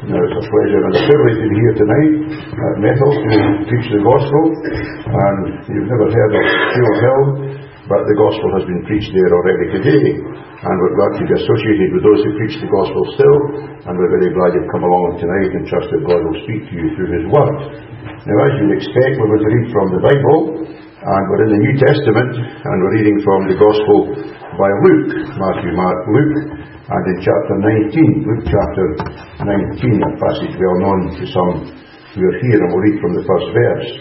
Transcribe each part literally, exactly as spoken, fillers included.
Now it's a pleasure and a privilege to be here tonight at Methil to preach the Gospel. And you've never heard of Shield Hill, but the Gospel has been preached there already today. And we're glad to be associated with those who preach the Gospel still. And we're very glad you've come along tonight and trust that God will speak to you through His Word. Now, as you'd expect, we're going to read from the Bible. And we're in the New Testament, and we're reading from the Gospel by Luke, Matthew, Mark, Luke, and in chapter nineteen, Luke chapter nineteen, a passage well known to some who are here, and we'll read from the first verse.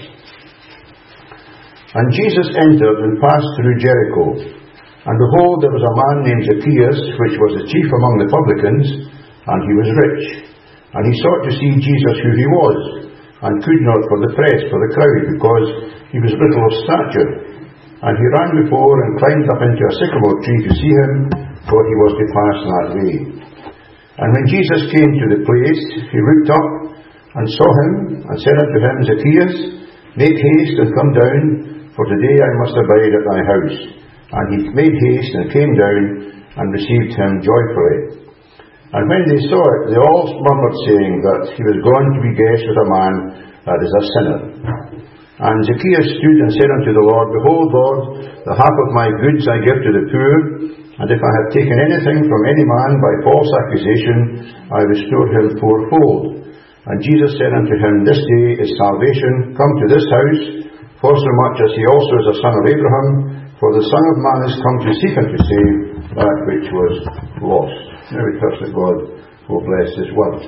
And Jesus entered and passed through Jericho, and behold, there was a man named Zacchaeus, which was the chief among the publicans, and he was rich. And he sought to see Jesus who he was, and could not for the press, for the crowd, because he was little of stature. And he ran before and climbed up into a sycamore tree to see him, for he was to pass that way. And when Jesus came to the place, he looked up and saw him, and said unto him, Zacchaeus, make haste and come down, for today I must abide at thy house. And he made haste and came down, and received him joyfully. And when they saw it, they all murmured, saying that he was gone to be guest with a man that is a sinner. And Zacchaeus stood and said unto the Lord, Behold, Lord, the half of my goods I give to the poor, and if I have taken anything from any man by false accusation, I restore him fourfold. And Jesus said unto him, This day is salvation come to this house, forsomuch as he also is a son of Abraham, for the Son of Man is come to seek and to save that which was lost. Now we trust that God will bless His Word.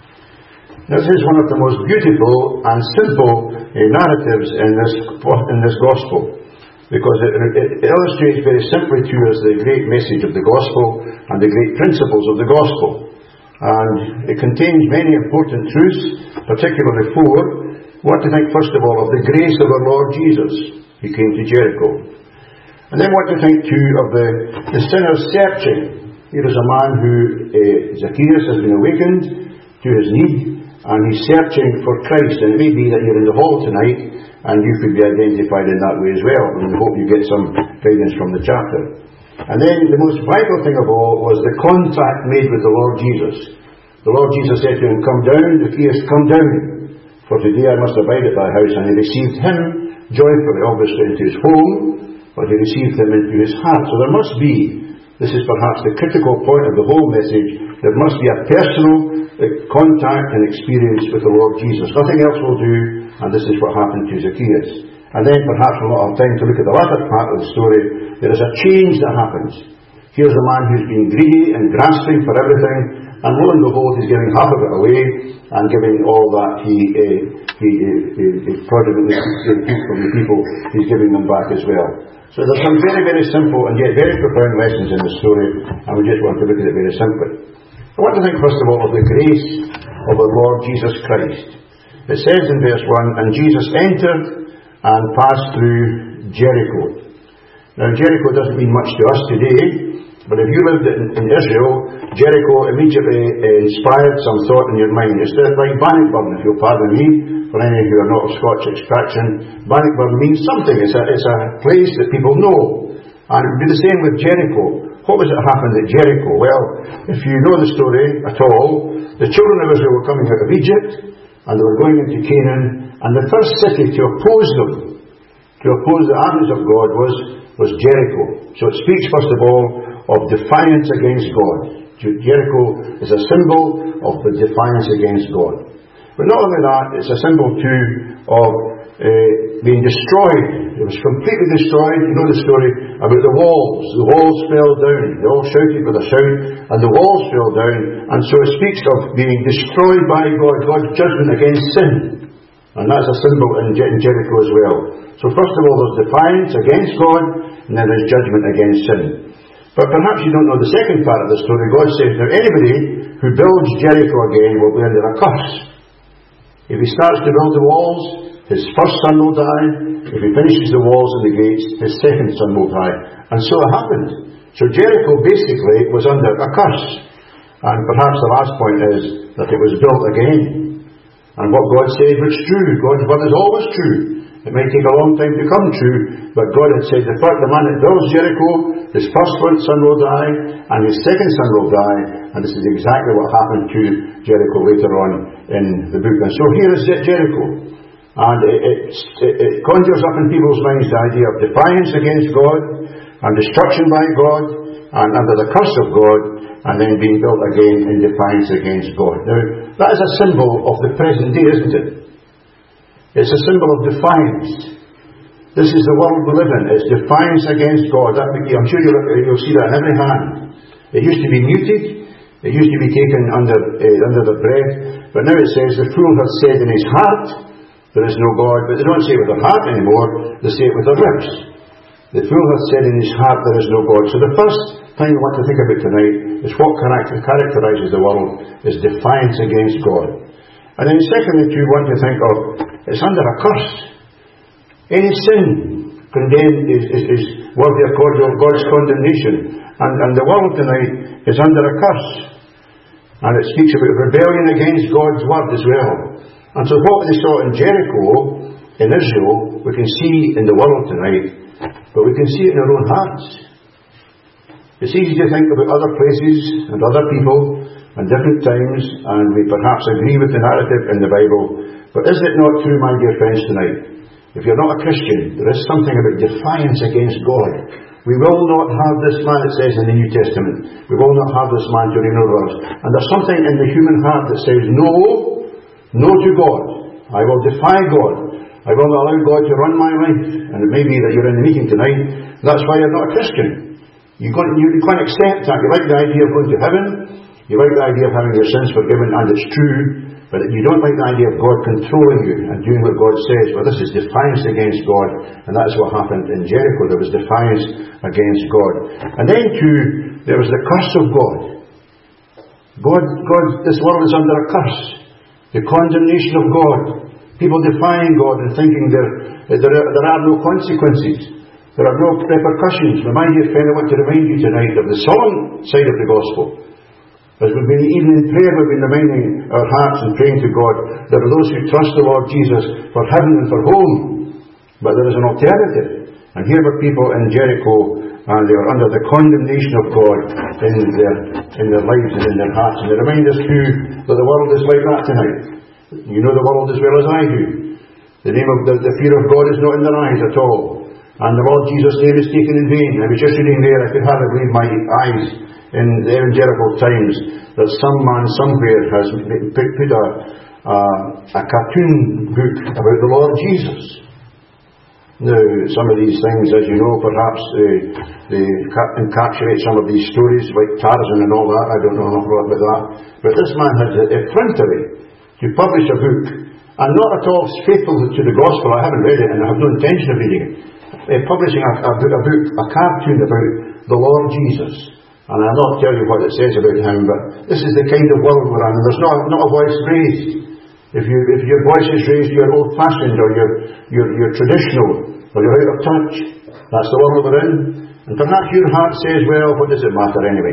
Now, this is one of the most beautiful and simple uh, narratives in this in this Gospel, because it, it illustrates very simply to us the great message of the Gospel and the great principles of the Gospel. And it contains many important truths, particularly four. What to think, first of all, of the grace of our Lord Jesus. He came to Jericho. And then what to think, too, of the, the sinner's searching. Here is a man who, uh, Zacchaeus, has been awakened to his need, and he's searching for Christ. And it may be that you're in the hall tonight, and you could be identified in that way as well. And we hope you get some guidance from the chapter. And then the most vital thing of all was the contact made with the Lord Jesus. The Lord Jesus said to him, Come down, Zacchaeus, come down, for today I must abide at thy house. And he received him joyfully, obviously, into his home, but he received him into his heart. So there must be, this is perhaps the critical point of the whole message, there must be a personal contact and experience with the Lord Jesus. Nothing else will do, and this is what happened to Zacchaeus. And then perhaps we'll not have time to look at the latter part of the story. There is a change that happens. Here's a man who's been greedy and grasping for everything, and lo and behold, he's giving half of it away, and giving all that he uh, he, he, he prodigally took from the people, he's giving them back as well. So there's some very, very simple and yet very profound lessons in the story, and we just want to look at it very simply. I want to think first of all of the grace of our Lord Jesus Christ. It says in verse one, And Jesus entered and passed through Jericho. Now Jericho doesn't mean much to us today, but if you lived in, in Israel, Jericho immediately uh, inspired some thought in your mind. It's like Bannockburn, if you'll pardon me, for any who are not of Scotch extraction. Bannockburn means something. It's a, it's a place that people know. And it would be the same with Jericho. What was it happened at Jericho? Well, if you know the story at all, the children of Israel were coming out of Egypt, and they were going into Canaan, and the first city to oppose them, to oppose the armies of God, was, was Jericho. So it speaks first of all of defiance against God. Jericho is a symbol of the defiance against God. But not only that, it's a symbol too of uh, being destroyed. It was completely destroyed. You know the story about the walls. The walls fell down. They all shouted with a shout, and the walls fell down. And so it speaks of being destroyed by God, God's judgment against sin. And that's a symbol in Jericho as well. So first of all, there's defiance against God, and then there's judgment against sin. But perhaps you don't know the second part of the story. God says, now anybody who builds Jericho again will be under a curse. If he starts to build the walls, his first son will die. If he finishes the walls and the gates, his second son will die. And so it happened. So Jericho basically was under a curse. And perhaps the last point is that it was built again. And what God says was true. God's word is always true. It might take a long time to come true, but God had said, the first, the man that builds Jericho, his first son will die, and his second son will die, and this is exactly what happened to Jericho later on in the book. And so here is Jericho, and it, it, it conjures up in people's minds the idea of defiance against God, and destruction by God, and under the curse of God, and then being built again in defiance against God. Now, that is a symbol of the present day, isn't it? It's a symbol of defiance. This is the world we live in. It's defiance against God. That, I'm sure you'll, you'll see that in every hand. It used to be muted. It used to be taken under uh, under the breath. But now it says, the fool hath said in his heart, there is no God. But they don't say it with their heart anymore. They say it with their lips. The fool hath said in his heart, there is no God. So the first thing we want to think about tonight is what character, characterises the world is defiance against God. And then secondly, too, we want to think of, it's under a curse. Any sin condemned is, is, is worthy of God's condemnation. And, and the world tonight is under a curse. And it speaks about rebellion against God's word as well. And so what they saw in Jericho, in Israel, we can see in the world tonight, but we can see it in our own hearts. It's easy to think about other places and other people and different times, and we perhaps agree with the narrative in the Bible. But is it not true, my dear friends, tonight? If you're not a Christian, there is something about defiance against God. We will not have this man, it says in the New Testament. We will not have this man to reign over us. And there's something in the human heart that says, no, no to God. I will defy God. I will not allow God to run my life. And it may be that you're in the meeting tonight. That's why you're not a Christian. You can't, you can't accept that. You like the idea of going to heaven. You like the idea of having your sins forgiven, and it's true. But you don't like the idea of God controlling you and doing what God says. Well, this is defiance against God. And that's what happened in Jericho. There was defiance against God. And then too, there was the curse of God. God, God, this world is under a curse. The condemnation of God. People defying God and thinking there, there, are, there are no consequences. There are no repercussions. My dear friend, I want to remind you tonight of the solemn side of the gospel. As we've been, even in prayer, we've been reminding our hearts and praying to God, there are those who trust the Lord Jesus for heaven and for home. But there is an alternative. And here were people in Jericho, and they were under the condemnation of God in their, in their lives and in their hearts. And they remind us too that the world is like that tonight. You know the world as well as I do. The name of the, the fear of God is not in their eyes at all. And the Lord Jesus' name is taken in vain. I was just reading there, I could hardly believe my eyes in the evangelical times, that some man somewhere has put a, a, a cartoon book about the Lord Jesus. Now, some of these things, as you know, perhaps they, they encapsulate some of these stories, like Tarzan and all that. I don't know enough about that. But this man has the effrontery to publish a book, and not at all faithful to the gospel. I haven't read it, and I have no intention of reading it. Uh, publishing a, a, a book, a cartoon about the Lord Jesus. And I'll not tell you what it says about him, but this is the kind of world we're in. There's not, not a voice raised. If, you, if your voice is raised, you're old-fashioned, or you're, you're, you're traditional, or you're out of touch. That's the world we're in. And perhaps your heart says, well, what does it matter anyway?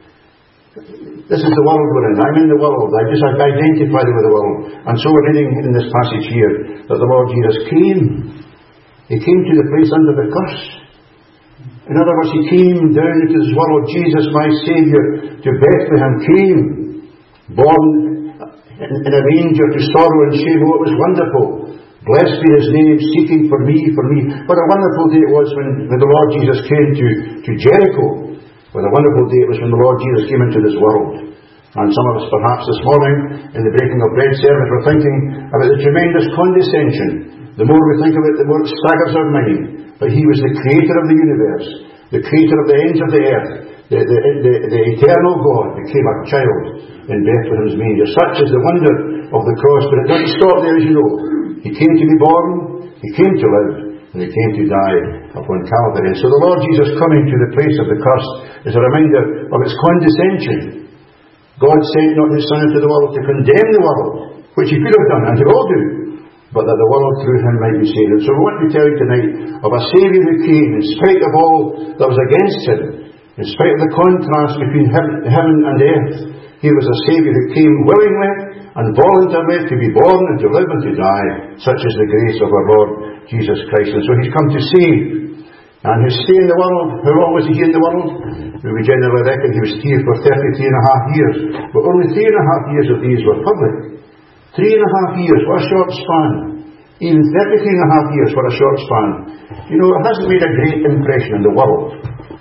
This is the world we're in. I'm in the world. I just identify with the world. And so we're reading in this passage here that the Lord Jesus came. He came to the place under the curse. In other words, He came down into this world. Jesus, my Saviour, to Bethlehem, came, born in a manger to sorrow and shame. Oh, it was wonderful. Blessed be His name, seeking for me, for me. What a wonderful day it was when, when the Lord Jesus came to, to Jericho. What a wonderful day it was when the Lord Jesus came into this world. And some of us perhaps this morning, in the breaking of bread service, were thinking about the tremendous condescension. The more we think of it, the more it staggers our mind. But He was the creator of the universe, the creator of the ends of the earth, the, the, the, the eternal God became a child in Bethlehem's manger. Such is the wonder of the cross. But it doesn't stop there, as you know. He came to be born, He came to live, and He came to die upon Calvary. And so the Lord Jesus coming to the place of the curse is a reminder of its condescension. God sent not His Son into the world to condemn the world, which He could have done, and He will do, but that the world through Him might be saved. And so we want to tell you tonight of a Saviour who came in spite of all that was against Him, in spite of the contrast between heaven, heaven and earth. Here was a Saviour who came willingly and voluntarily to be born and to live and to die. Such is the grace of our Lord Jesus Christ. And so he's come to save. And his stay in the world, how long was he here in the world? We generally reckon he was here for thirty-three and a half years. But only three and a half years of these were public. Three and a half years, what a short span. Even thirty-three and a half years, what a short span. You know, it hasn't made a great impression in the world.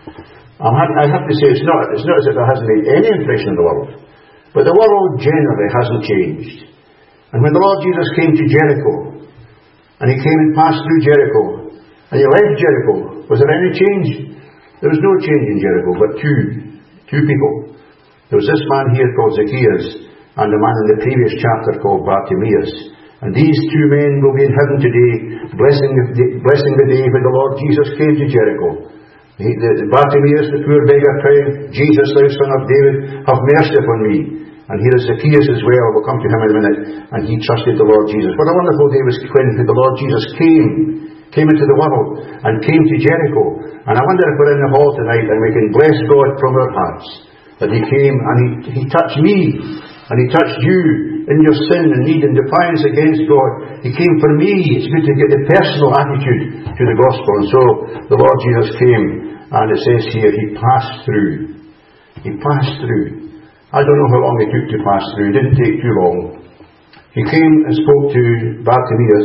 I have to say, it's not, it's not as if it hasn't made any impression in the world. But the world generally hasn't changed. And when the Lord Jesus came to Jericho, and he came and passed through Jericho, and he left Jericho, was there any change? There was no change in Jericho, but two, two people. There was this man here called Zacchaeus, and the man in the previous chapter called Bartimaeus. And these two men will be in heaven today, blessing the, blessing the day when the Lord Jesus came to Jericho. He, the, the Bartimaeus, the poor beggar, crying, Jesus, thou Son of David, have mercy upon me. And here is Zacchaeus as well. We'll come to him in a minute. And he trusted the Lord Jesus. What a wonderful day was when the Lord Jesus came, came into the world, and came to Jericho. And I wonder if we're in the hall tonight and we can bless God from our hearts that he came and he, he touched me, and he touched you in your sin and need and defiance against God. He came for me. It's good to get the personal attitude to the gospel. And so the Lord Jesus came, and it says here, he passed through. He passed through. I don't know how long it took to pass through. It didn't take too long. He came and spoke to Bartimaeus,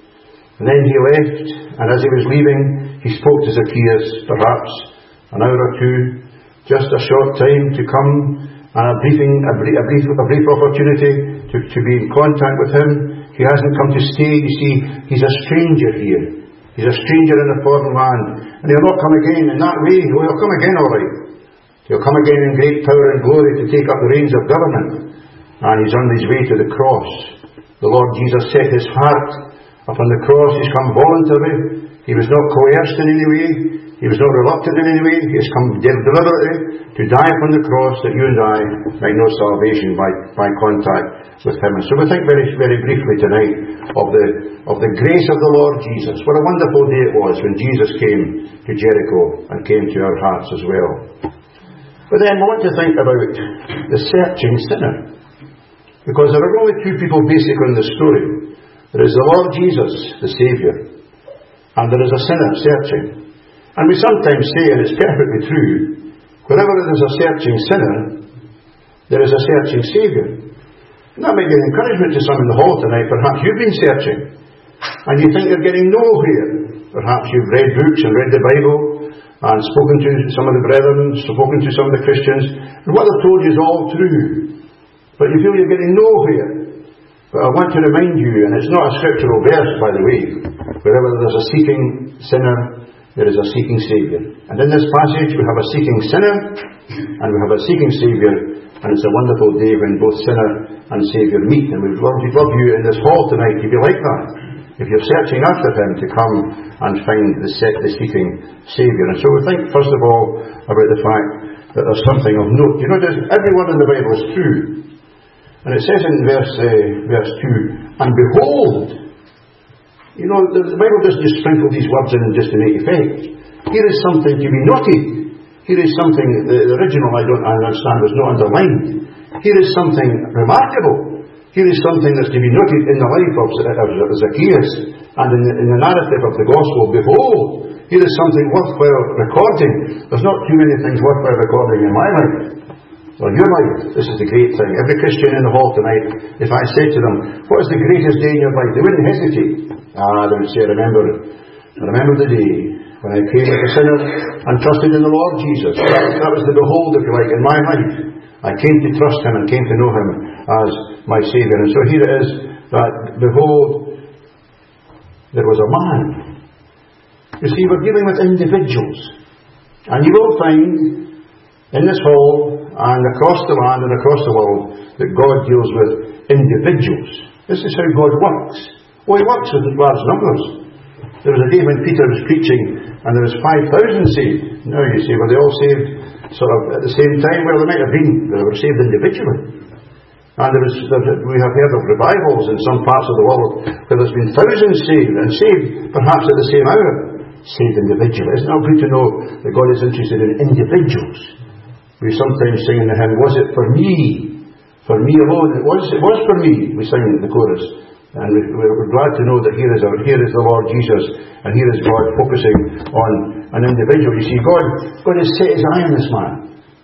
and then he left, and as he was leaving, he spoke to Zacchaeus, perhaps an hour or two, just a short time to come, and a briefing, a brief, a brief, a brief opportunity to, to be in contact with him. He hasn't come to stay. You see, he's a stranger here. He's a stranger in a foreign land, and he'll not come again in that way. Well, he'll come again, all right. He'll come again in great power and glory to take up the reins of government. And he's on his way to the cross. The Lord Jesus set his heart upon the cross. He's come voluntarily. He was not coerced in any way. He was not reluctant in any way. He has come deliberately to die upon the cross that you and I might know salvation by, by contact with him. And so we think very, very briefly tonight of the, of the grace of the Lord Jesus. What a wonderful day it was when Jesus came to Jericho and came to our hearts as well. But then we want to think about the searching sinner. Because there are only two people basically in the story. There is the Lord Jesus, the Saviour, and there is a sinner searching. And we sometimes say, and it's perfectly true, wherever there is a searching sinner, there is a searching Saviour. And that might be an encouragement to some in the hall tonight. Perhaps you've been searching, and you think you're getting nowhere. Perhaps you've read books and read the Bible, and spoken to some of the brethren, spoken to some of the Christians, and what they've told you is all true. But you feel you're getting nowhere. But I want to remind you, and it's not a scriptural verse, by the way, wherever there's a seeking sinner, there is a seeking Saviour. And in this passage we have a seeking sinner, and we have a seeking Saviour, and it's a wonderful day when both sinner and Saviour meet. And we'd love, we'd love you in this hall tonight to be like that. If you're searching after him, to come and find the, the seeking Saviour. And so we think, first of all, about the fact that there's something of note. You know, every word in the Bible is true. And it says in verse, uh, verse two, and behold. You know, the, the Bible doesn't just sprinkle these words in just to make effect. Here is something to be noted. Here is something, the, the original I don't understand was not underlined. Here is something remarkable. Here is something that's to be noted in the life of, of Zacchaeus and in the, in the narrative of the Gospel. Behold, here is something worthwhile recording. There's not too many things worthwhile recording in my life. Well, your life, this is the great thing. Every Christian in the hall tonight, if I said to them, what is the greatest day in your life? They wouldn't hesitate. Ah, they would say, remember it. Remember the day when I came as a sinner and trusted in the Lord Jesus. That, that was the behold, if you like, in my life. I came to trust him and came to know him as my Saviour. And so here it is that, behold, there was a man. You see, we're dealing with individuals. And you will find in this hall and across the land and across the world that God deals with individuals. This is how God works. Oh, he works with large numbers. There was a day when Peter was preaching and there was five thousand saved. Now you say, were they all saved sort of at the same time? Well, they might have been, but they were saved individually. And there was, there, we have heard of revivals in some parts of the world where there's been thousands saved, and saved perhaps at the same hour. Saved individually. Isn't it good to know that God is interested in individuals? We sometimes sing in the hymn, was it for me? For me alone, it was, it was for me, we sing in the chorus. And we, we're glad to know that here is, our, here is the Lord Jesus, and here is God focusing on an individual. You see, God, God has set his eye on this man.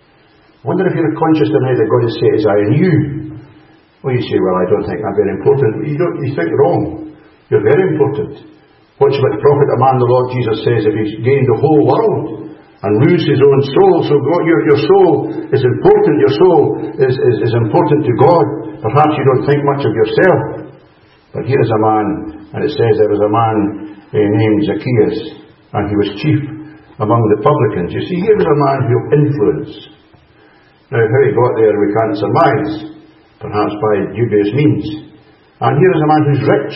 I wonder if you're conscious tonight that God has set his eye on you. Well, you say, well, I don't think I'm very important. You don't, you think wrong. You're very important. What shall it profit a man, the Lord Jesus says, if he's gained the whole world and lose his own soul? So God, your, your soul is important. Your soul is, is, is important to God. Perhaps you don't think much of yourself. But here is a man, and it says there was a man uh, named Zacchaeus, and he was chief among the publicans. You see, here was a man who had influence. Now, how he got there we can't surmise, perhaps by dubious means. And here is a man who's rich.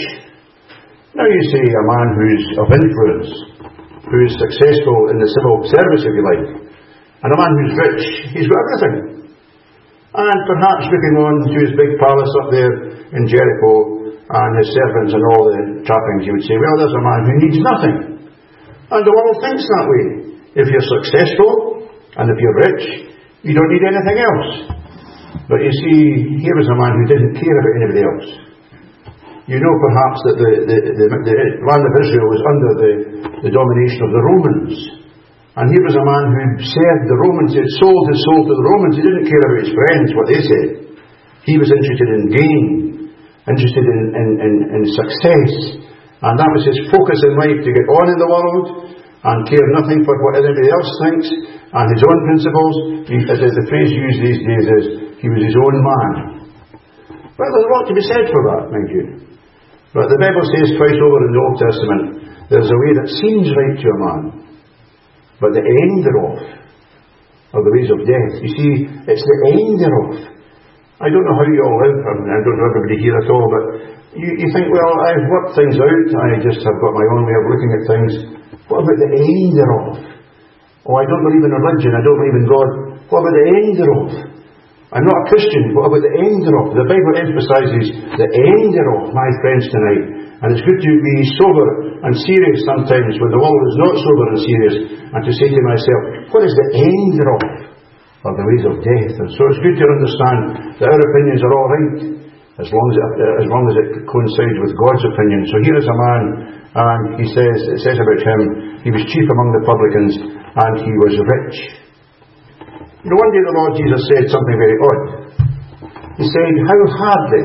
Now you say a man who's of influence, who is successful in the civil service, if you like, and a man who's rich, he's got everything. And perhaps looking on to his big palace up there in Jericho, and his servants and all the trappings, you would say, well, there's a man who needs nothing. And the world thinks that way. If you're successful, and if you're rich, you don't need anything else. But you see, here was a man who didn't care about anybody else. You know perhaps that the, the, the, the land of Israel was under the, the domination of the Romans. And here was a man who served the Romans. He had sold his soul to the Romans. He didn't care about his friends, what they said. He was interested in gain, interested in, in, in, in success. And that was his focus in life, to get on in the world and care nothing for what anybody else thinks, and his own principles. He, as the phrase used these days is, he was his own man. Well, there's a lot to be said for that, mind you. But the Bible says twice over in the Old Testament, there's a way that seems right to a man, but the end thereof are the ways of death. You see, it's the end thereof. I don't know how you all live, I mean, I don't know everybody here at all, but you, you think, well, I've worked things out, I just have got my own way of looking at things. What about the end thereof? Oh, I don't believe in religion, I don't believe in God. What about the end thereof? I'm not a Christian, what about the end thereof? The Bible emphasises the end thereof, my friends, tonight. And it's good to be sober and serious sometimes when the world is not sober and serious, and to say to myself, what is the end thereof? Are the ways of death. And so it's good to understand that our opinions are all right, as long as it, as long as it coincides with God's opinion. So here is a man, and he says, it says about him, he was chief among the publicans, and he was rich. You know, one day the Lord Jesus said something very odd. He said, how hardly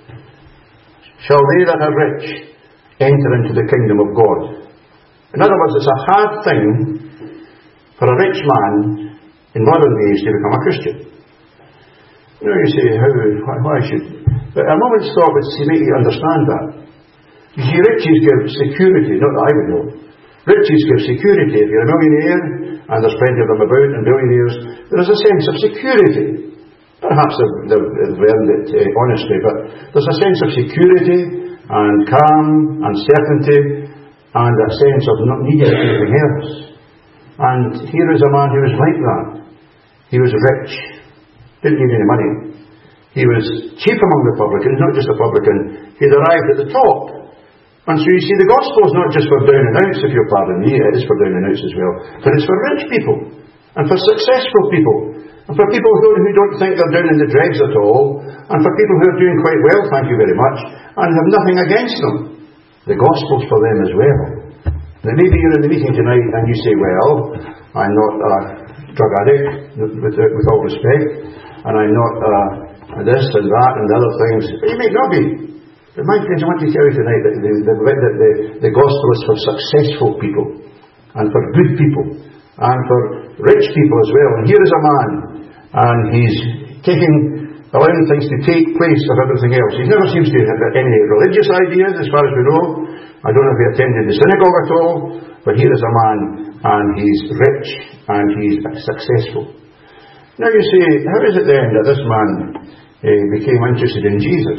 shall they that are rich enter into the kingdom of God? In other words, it's a hard thing for a rich man in modern days to become a Christian. You know, you say, how, why, why should... But a moment's thought would make you understand that. You see, riches give security, not that I would know. Riches give security. If you're a millionaire, and there's plenty of them about, and billionaires, there is a sense of security. Perhaps they've, they've earned it uh, honestly, but there's a sense of security, and calm, and certainty, and a sense of not needing anything else. And here is a man who was like that. He was rich, didn't need any money. He was chief among the publicans, not just a publican. He had arrived at the top. And so you see, the gospel is not just for down and outs, if you'll pardon me. It is for down and outs as well. But it's for rich people, and for successful people, and for people who, who don't think they're down in the dregs at all, and for people who are doing quite well, thank you very much, and have nothing against them. The gospel's for them as well. Now maybe you're in the meeting tonight and you say, well, I'm not a drug addict, with, with all respect, and I'm not uh, this and that and the other things. But you may not be. But my friends, I want to tell you tonight that the, the, the, the gospel is for successful people, and for good people, and for rich people as well. And here is a man, and he's taking, allowing things to take place of everything else. He never seems to have any religious ideas, as far as we know. I don't know if he attended the synagogue at all, but here is a man, and he's rich, and he's successful. Now you say, how is it then that this man uh, became interested in Jesus?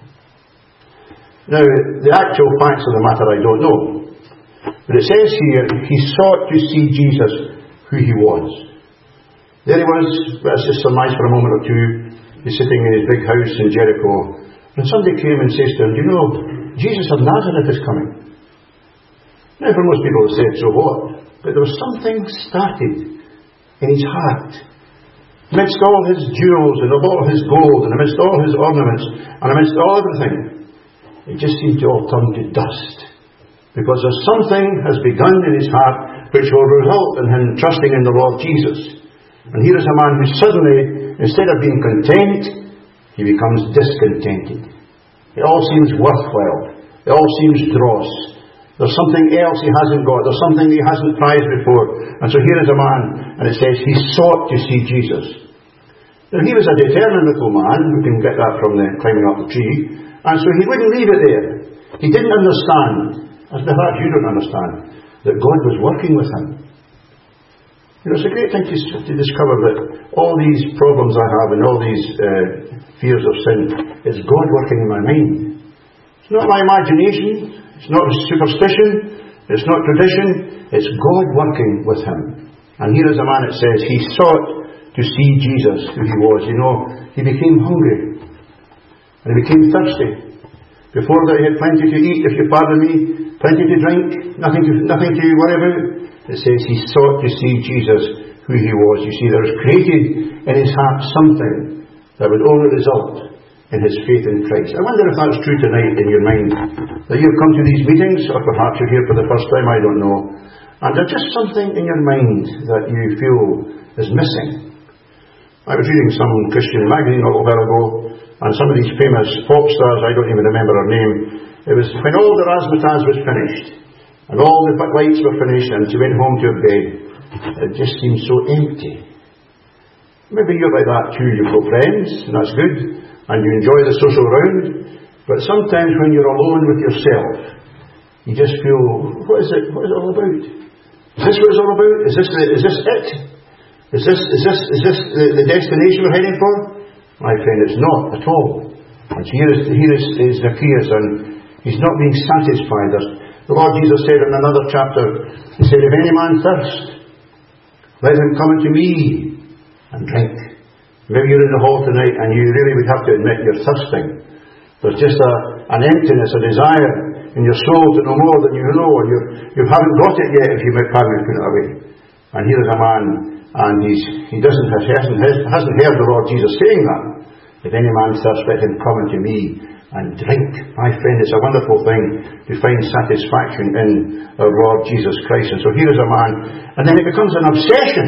Now, the actual facts of the matter I don't know. But it says here, he sought to see Jesus who he was. There he was, let's just surmise for a moment or two, he's sitting in his big house in Jericho, and somebody came and says to him, do you know, Jesus of Nazareth is coming. Now, for most people, they said, so what? But there was something started in his heart. Amidst all his jewels and all his gold and amidst all his ornaments and amidst all everything, it just seemed to all turn to dust. Because there's something has begun in his heart which will result in him trusting in the Lord Jesus. And here is a man who suddenly, instead of being content, he becomes discontented. It all seems worthwhile. It all seems dross. There's something else he hasn't got. There's something he hasn't prized before. And so here is a man, and it says he sought to see Jesus. Now he was a determined little man. We can get that from the climbing up the tree. And so he wouldn't leave it there. He didn't understand, as perhaps you don't understand, that God was working with him. You know, it's a great thing to, to discover that all these problems I have and all these uh, fears of sin is God working in my mind. It's not my imagination. It's not superstition. It's not tradition. It's God working with him. And here is a man, it says, he sought to see Jesus, who he was. You know, he became hungry. And he became thirsty. Before that he had plenty to eat, if you pardon me, plenty to drink, nothing to, nothing to worry about. It says he sought to see Jesus, who he was. You see, there was created in his heart something that would only result in his faith in Christ. I wonder if that's true tonight in your mind. That you've come to these meetings, or perhaps you're here for the first time, I don't know. And there's just something in your mind that you feel is missing. I was reading some Christian magazine a little while ago, and some of these famous pop stars, I don't even remember her name, it was when all the razzmatazz was finished, and all the lights were finished, and she went home to her bed, it just seemed so empty. Maybe you're like that too. You've got friends, and that's good, and you enjoy the social round, but sometimes when you're alone with yourself, you just feel, what is it? What is it all about? Is this what it's all about? Is this, the, is this it? Is this, is this, is this the, the destination we're heading for? My friend, it's not at all. And here is, here is, is Zacchaeus, and he's not being satisfied. There's, the Lord Jesus said in another chapter, he said, if any man thirst, let him come unto me and drink. Maybe you're in the hall tonight and you really would have to admit you're thirsting. There's just a, an emptiness, a desire in your soul to know more than you know, and you're, you haven't got it yet, if you may pardon me, put it away. And here is a man, and he's, he doesn't hasn't, hasn't heard the Lord Jesus saying that. If any man thirst, let him come unto me and drink. My friend, it's a wonderful thing to find satisfaction in our Lord Jesus Christ. And so here is a man, and then it becomes an obsession.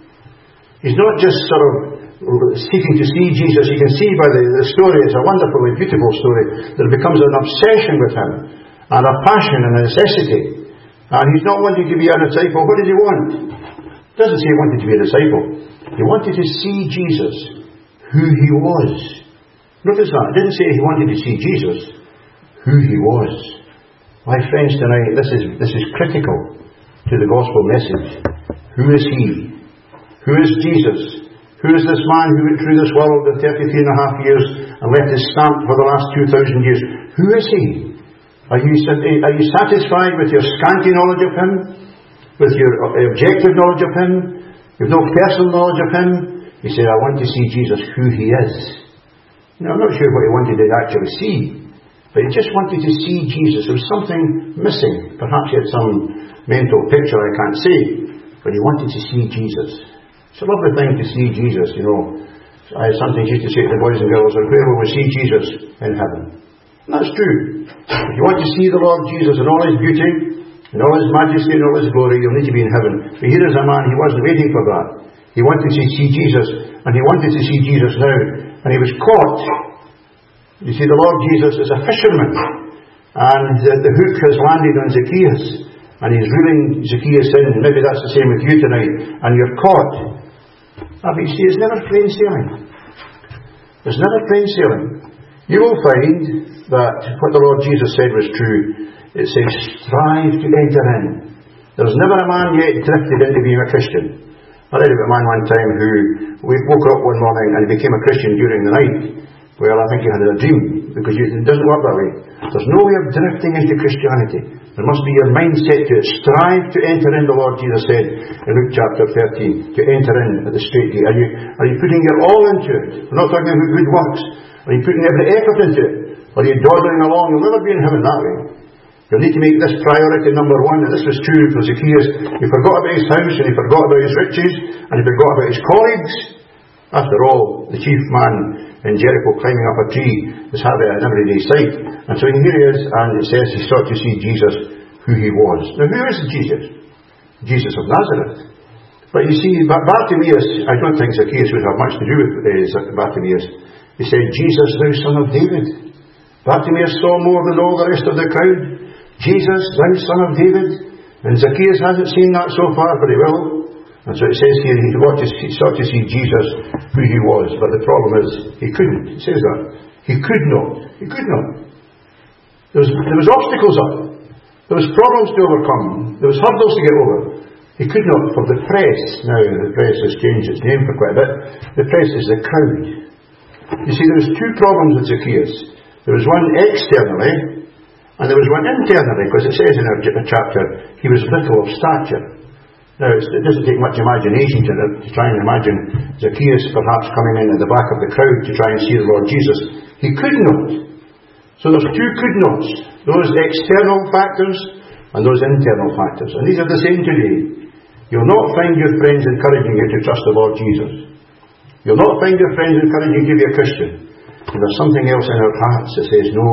He's not just sort of seeking to see Jesus. You can see by the, the story, it's a wonderfully beautiful story, that it becomes an obsession with him, and a passion and a necessity. And he's not wanting to be a disciple. What did he want? It doesn't say he wanted to be a disciple. He wanted to see Jesus, who he was. Notice that. It didn't say he wanted to see Jesus, who he was. My friends, tonight, this is, this is critical to the gospel message. Who is he? Who is Jesus? Who is this man who went through this world in thirty-three and a half years and left his stamp for the last two thousand years? Who is he? Are you, are you satisfied with your scanty knowledge of him? With your objective knowledge of him? With no personal knowledge of him? He said, I want to see Jesus, who he is. Now, I'm not sure what he wanted to actually see, but he just wanted to see Jesus. There was something missing. Perhaps he had some mental picture I can't see, but he wanted to see Jesus. It's a lovely thing to see Jesus, you know. I sometimes used to say to the boys and girls, where will we see Jesus? In heaven. And that's true. If you want to see the Lord Jesus in all his beauty, in all his majesty and all his glory, you'll need to be in heaven. But here is a man, he wasn't waiting for that. He wanted to see Jesus, and he wanted to see Jesus now. And he was caught. You see, the Lord Jesus is a fisherman, and the, the hook has landed on Zacchaeus, and he's reeling Zacchaeus in. Maybe that's the same with you tonight, and you're caught. Ah, but you see, it's never plain sailing. It's never plain sailing. You will find that what the Lord Jesus said was true. It says, strive to enter in. There's never a man yet drifted into being a Christian. I read about a man one time who we woke up one morning and he became a Christian during the night. Well, I think he had a dream, because you, it doesn't work that way. There's no way of drifting into Christianity. There must be your mindset to it. Strive to enter in, the Lord Jesus said in Luke chapter thirteen, to enter in at the straight gate. Are you, are you putting your all into it? We're not talking about good works. Are you putting every effort into it? Or are you dawdling along? You'll never be in heaven that way. You'll need to make this priority number one. And this was true for Zacchaeus. He forgot about his house, and he forgot about his riches, and he forgot about his colleagues. After all, the chief man in Jericho climbing up a tree was hardly an everyday sight. And so here he is, and it says he sought to see Jesus, who he was. Now, who is Jesus? Jesus of Nazareth. But you see, Bartimaeus, I don't think Zacchaeus would have much to do with uh, Bartimaeus. He said, Jesus, thou son of David. Bartimaeus saw more than all the rest of the crowd. Jesus, thou son of David. And Zacchaeus hasn't seen that so far, but he will. And so it says here, he sought to see Jesus, who he was. But the problem is, he couldn't. It says that. He could not. He could not. There was, there was obstacles up. There was problems to overcome. There was hurdles to get over. He could not, for the press. Now, the press has changed its name for quite a bit. The press is the crowd. You see, there was two problems with Zacchaeus. There was one externally, and there was one internally, because it says in our chapter, he was little of stature. Now, it doesn't take much imagination to, to try and imagine Zacchaeus perhaps coming in at the back of the crowd to try and see the Lord Jesus. He could not. So there's two could nots. Those external factors and those internal factors. And these are the same today. You'll not find your friends encouraging you to trust the Lord Jesus. You'll not find your friends encouraging you to be a Christian. And there's something else in our hearts that says, no,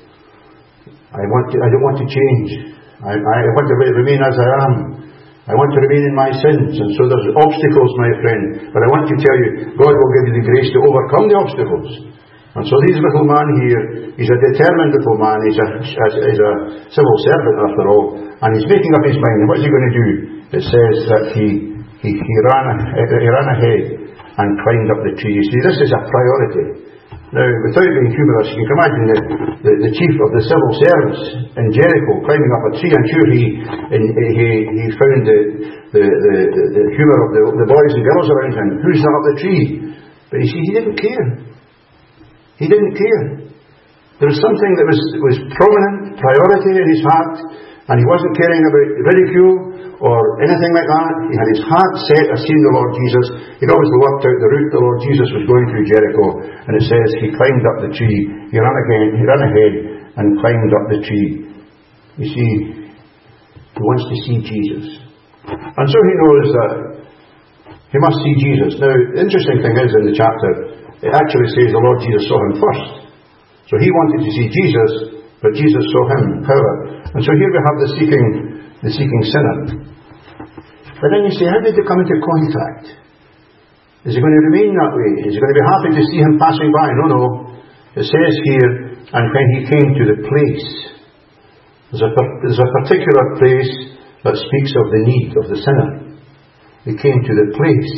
I want to, I don't want to change. I, I want to remain as I am. I want to remain in my sins. And so there's obstacles, my friend. But I want to tell you, God will give you the grace to overcome the obstacles. And so this little man here, he's a determined little man. He's a, he's a civil servant after all. And he's making up his mind. And what's he going to do? It says that he, he, he, ran, he ran ahead and climbed up the tree. You see, this is a priority. Now, without being humorous, you can imagine the, the, the chief of the civil service in Jericho climbing up a tree. I'm sure he in, he, he found the, the, the, the humour of the, the boys and girls around him. Who's that up the tree? But you see, he didn't care. He didn't care. There was something that was, was prominent, priority in his heart, and he wasn't caring about ridicule or anything like that. He had his heart set on seeing the Lord Jesus. He'd obviously worked out the route the Lord Jesus was going through Jericho, and it says he climbed up the tree. He ran again, he ran ahead and climbed up the tree. You see, he wants to see Jesus. And so he knows that he must see Jesus. Now, the interesting thing is in the chapter, it actually says the Lord Jesus saw him first. So he wanted to see Jesus, but Jesus saw him. However, and so here we have the seeking, the seeking sinner. But then you say, how did they come into contact? Is he going to remain that way? Is he going to be happy to see him passing by? No, no. It says here, and when he came to the place, there's a, there's a particular place that speaks of the need of the sinner. He came to the place.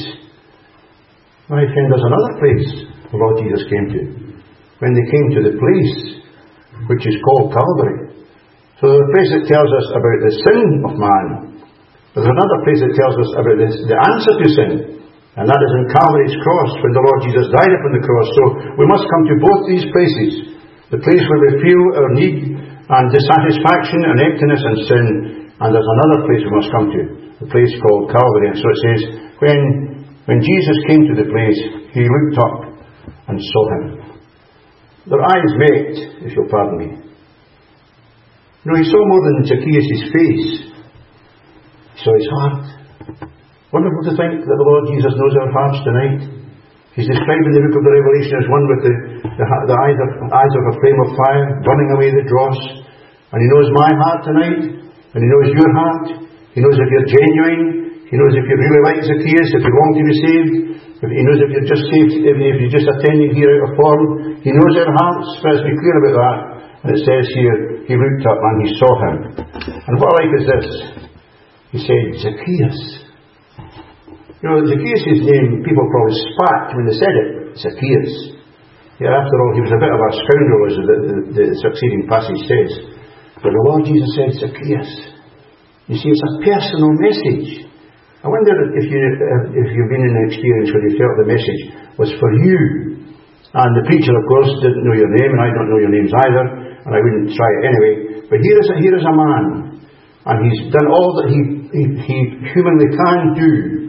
My friend, there's another place the Lord Jesus came to. When they came to the place, which is called Calvary. So there's a place that tells us about the sin of man. There's another place that tells us about this, the answer to sin. And that is in Calvary's cross, when the Lord Jesus died upon the cross. So we must come to both these places. The place where we feel our need and dissatisfaction and emptiness and sin. And there's another place we must come to. A place called Calvary. And so it says, when, when Jesus came to the place, he looked up and saw him. Their eyes met, if you'll pardon me. You know, he saw more than Zacchaeus' face. He saw his heart. Wonderful to think that the Lord Jesus knows our hearts tonight. He's described in the book of the Revelation as one with the, the, the eyes, of, eyes of a flame of fire, burning away the dross. And he knows my heart tonight, and he knows your heart. He knows if you're genuine. He knows if you really like Zacchaeus, if you long to be saved. If he knows if you're just saved, if you're just attending here out of form. He knows our hearts. Let's be clear about that. And it says here, he looked up and he saw him. And what I like is this. He said, Zacchaeus. You know, Zacchaeus' name, people probably spat when they said it. Zacchaeus. Yeah, after all, he was a bit of a scoundrel, as the, the, the succeeding passage says. But the Lord Jesus said, Zacchaeus. You see, it's a personal message. I wonder if, you, if you've been in an experience where you felt the message was for you. And the preacher, of course, didn't know your name, and I don't know your names either, and I wouldn't try it anyway. But here is a, here is a man, and he's done all that he, he, he humanly can do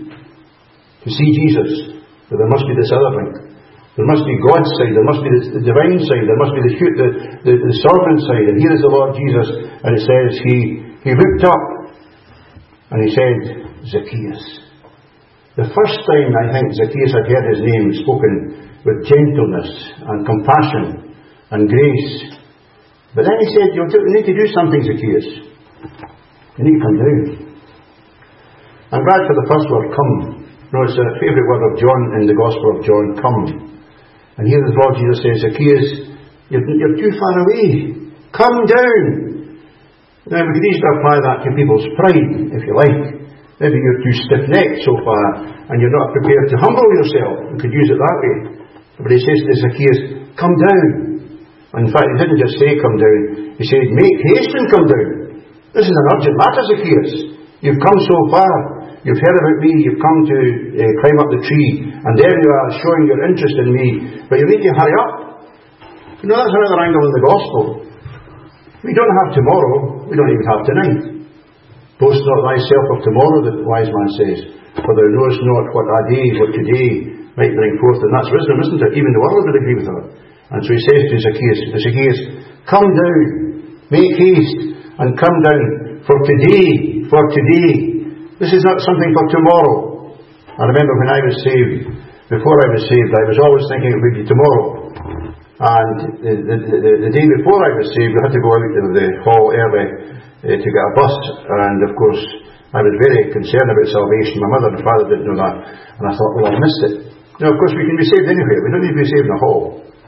to see Jesus. But there must be this other link. There must be God's side, there must be the, the divine side, there must be the, the, the, the sovereign side. And here is the Lord Jesus, and it says he, he looked up, and he said, Zacchaeus. The first time I think Zacchaeus had heard his name spoken with gentleness and compassion and grace. But then he said, you need to do something, Zacchaeus. You need to come down. I'm glad for the first word, come. No, it's a favourite word of John in the Gospel of John, come. And here the Lord Jesus says, Zacchaeus, you're, you're too far away. Come down. Now we could easily apply that to people's pride, if you like. Maybe you're too stiff-necked so far, and you're not prepared to humble yourself. We could use it that way. But he says to Zacchaeus, come down. And in fact, he didn't just say come down. He said, make haste and come down. This is an urgent matter, Zacchaeus. You've come so far. You've heard about me. You've come to uh, climb up the tree. And there you are, showing your interest in me. But you need to hurry up. You know, that's another angle in the gospel. We don't have tomorrow. We don't even have tonight. Boast not thyself of tomorrow, the wise man says. For thou knowest not what a day, what today might bring forth. And that's wisdom, isn't it? Even the world would agree with that. And so he says to Zacchaeus, Zacchaeus, come down, make haste, and come down. For today, for today. This is not something for tomorrow. I remember when I was saved, before I was saved, I was always thinking it would be tomorrow. And the, the, the, the day before I was saved, we had to go out of the hall early uh, to get a bus. And of course, I was very concerned about salvation. My mother and father didn't know that. And I thought, well, I missed it. Now, of course, we can be saved anywhere. We don't need to be saved in the hall.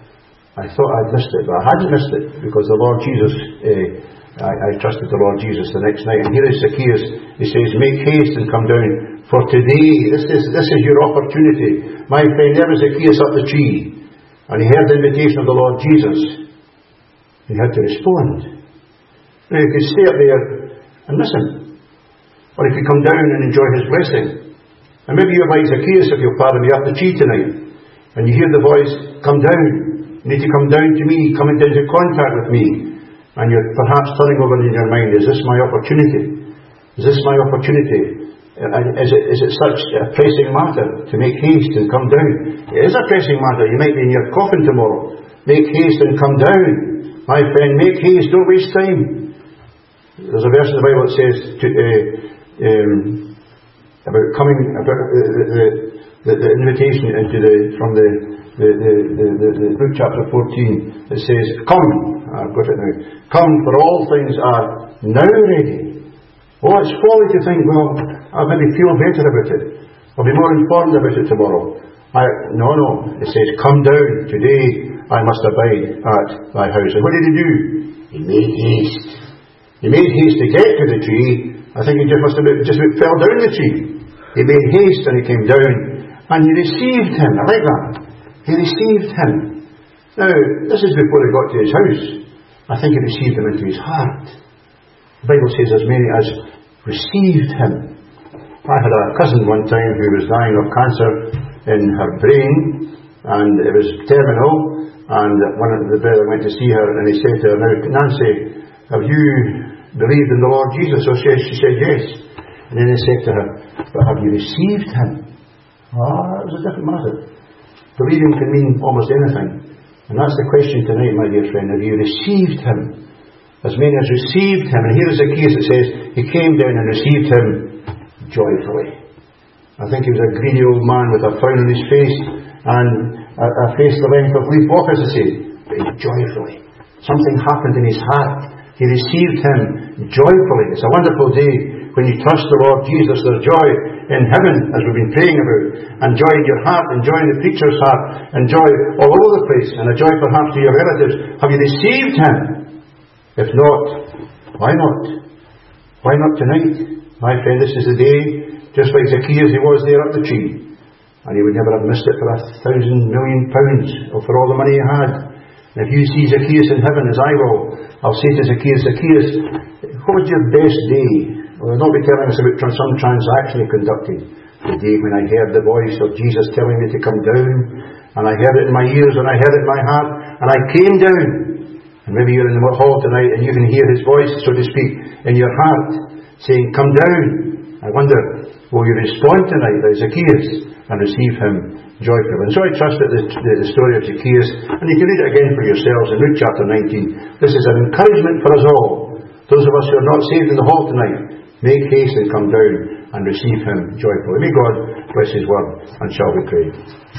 I thought I'd missed it, but I hadn't missed it, because the Lord Jesus, uh, I, I trusted the Lord Jesus the next night. And here is Zacchaeus. He says, make haste and come down. For today, this is, this is your opportunity. My friend, there was Zacchaeus up the tree. And he heard the invitation of the Lord Jesus. He had to respond. Now, you could stay up there and listen. Or you could come down and enjoy his blessing. And maybe you're like Zacchaeus, if you'll pardon me, up the tree tonight. And you hear the voice, come down. You need to come down to me, come into contact with me. And you're perhaps turning over in your mind, is this my opportunity? Is this my opportunity? Is it, is it such a pressing matter to make haste and come down? It is a pressing matter. You might be in your coffin tomorrow. Make haste and come down. My friend, make haste, don't waste time. There's a verse in the Bible that says to, uh, um, about coming, about the, the, the, the invitation into the, from the The, the, the, the, the Luke chapter fourteen, it says, come, I've got it now, come, for all things are now ready. Oh, it's folly to think, well, I'll maybe feel better about it. I'll be more informed about it tomorrow. I, no, no, it says, come down, today I must abide at thy house. And what did he do? He made haste. He made haste to get to the tree. I think he just must have just fell down the tree. He made haste and he came down, and he received him. I like that. He received him. Now, this is before he got to his house. I think he received him into his heart. The Bible says as many as received him. I had a cousin one time who was dying of cancer in her brain, and it was terminal, and one of the brother went to see her, and he said to her, now, Nancy, have you believed in the Lord Jesus? So she, she said yes. And then he said to her, but have you received him? Ah, it was a different matter. Believing can mean almost anything. And that's the question tonight, my dear friend. Have you received him? As many as received him. And here is a case that says, he came down and received him joyfully. I think he was a greedy old man with a frown on his face, and a, a face the length of leaf walk, as I say. But joyfully. Something happened in his heart. He received him joyfully. It's a wonderful day when you trust the Lord Jesus. There's joy in heaven, as we've been praying about, and joy in your heart, and joy in the preacher's heart, and joy all over the place, and a joy perhaps to your relatives. Have you received him? If not, why not? Why not tonight? My friend, this is the day, just like Zacchaeus, he was there up the tree, and he would never have missed it for a thousand million pounds, or for all the money he had. And if you see Zacchaeus in heaven, as I will, I'll say to Zacchaeus, Zacchaeus, what was your best day? Well, they'll not be telling us about some transaction he conducted. The day when I heard the voice of Jesus telling me to come down, and I heard it in my ears, and I heard it in my heart, and I came down. And maybe you're in the hall tonight, and you can hear his voice, so to speak, in your heart, saying, come down. I wonder, will you respond tonight like Zacchaeus, and receive him joyfully? And so I trust that the, the, the story of Zacchaeus, and you can read it again for yourselves in Luke chapter nineteen. This is an encouragement for us all. Those of us who are not saved in the hall tonight, make haste and come down. and receive him joyfully. May God bless his word, and shall we pray.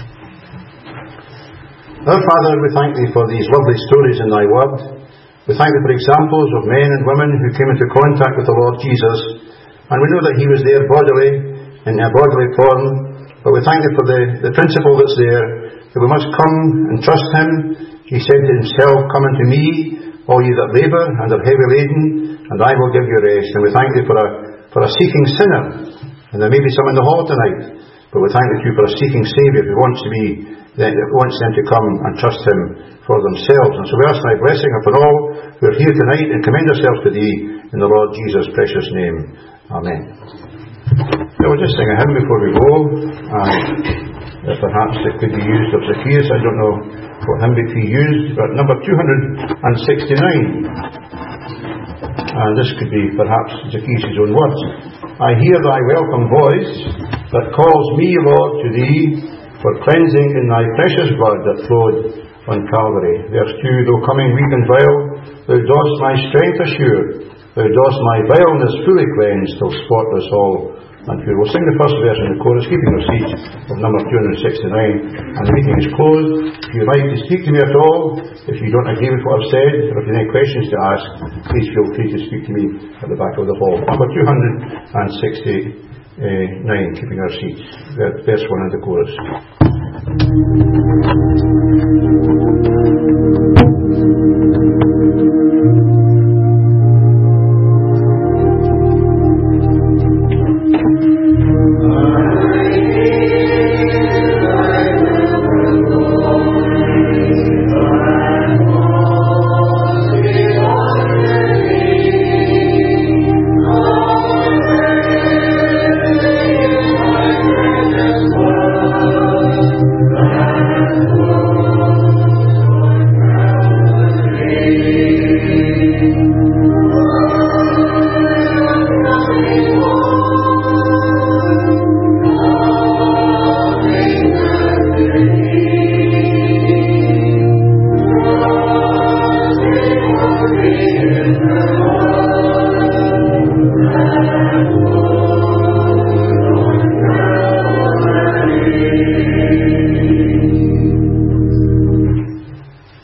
Our Father, we thank thee for these lovely stories in thy word. We thank thee for examples of men and women who came into contact with the Lord Jesus, and we know that he was there bodily, in a bodily form, but we thank thee for the, the principle that's there, that we must come and trust him. He said to himself, "Come unto me, all ye that labour and are heavy laden, and I will give you rest." And we thank thee for a, for a seeking sinner, and there may be some in the hall tonight, but we thank thee for a seeking Saviour who wants to be, that wants them to come and trust him for themselves. And so we ask thy blessing upon all who are here tonight, and commend ourselves to thee in the Lord Jesus' precious name. Amen. Now we'll just sing a hymn before we go, and uh, perhaps it could be used of Zacchaeus. I don't know what hymn would be used, but number two hundred sixty-nine. And this could be perhaps Zacchaeus' own words. "I hear thy welcome voice that calls me, Lord, to thee, for cleansing in thy precious blood that flowed on Calvary." Verse two, "Though coming weak and vile, thou dost my strength assure, thou dost my vileness fully cleanse, till spotless all and pure." We'll sing the first verse in the chorus, keeping our seats, of number two hundred sixty-nine, and the meeting is closed. If you'd like to speak to me at all, if you don't agree with what I've said, or if you have any questions to ask, please feel free to speak to me at the back of the hall. Number two hundred sixty-nine, keeping our seats, verse one in the chorus. Thank you.